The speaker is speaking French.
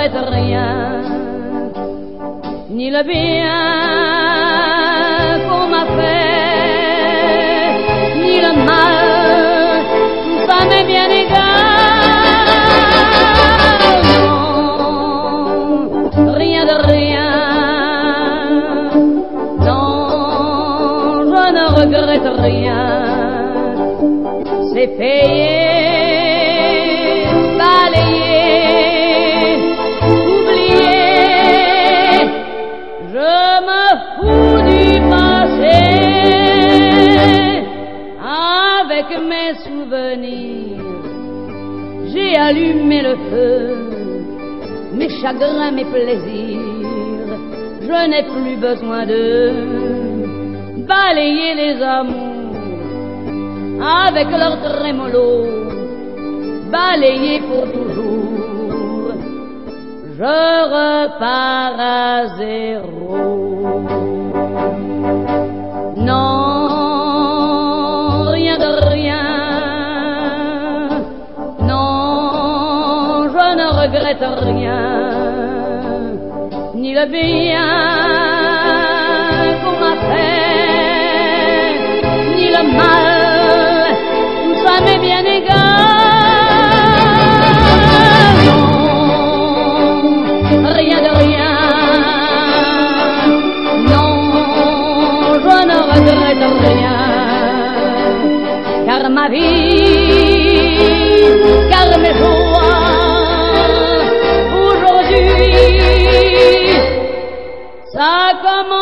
regrette rien, ni le bien qu'on m'a fait, ni le mal, tout ça m'est bien égal. Non, rien de rien, non, je ne regrette rien, c'est payé. Mes souvenirs, j'ai allumé le feu, mes chagrins, mes plaisirs, je n'ai plus besoin de balayer les amours avec leur trémolo, balayer pour toujours, je repars à zéro. Non, je ne regrette rien, ni le bien qu'on m'a fait, ni le mal, tout ça m'est bien égal. Non, rien de rien, non, je ne regrette rien, car ma vie, car mes jours, ça commence.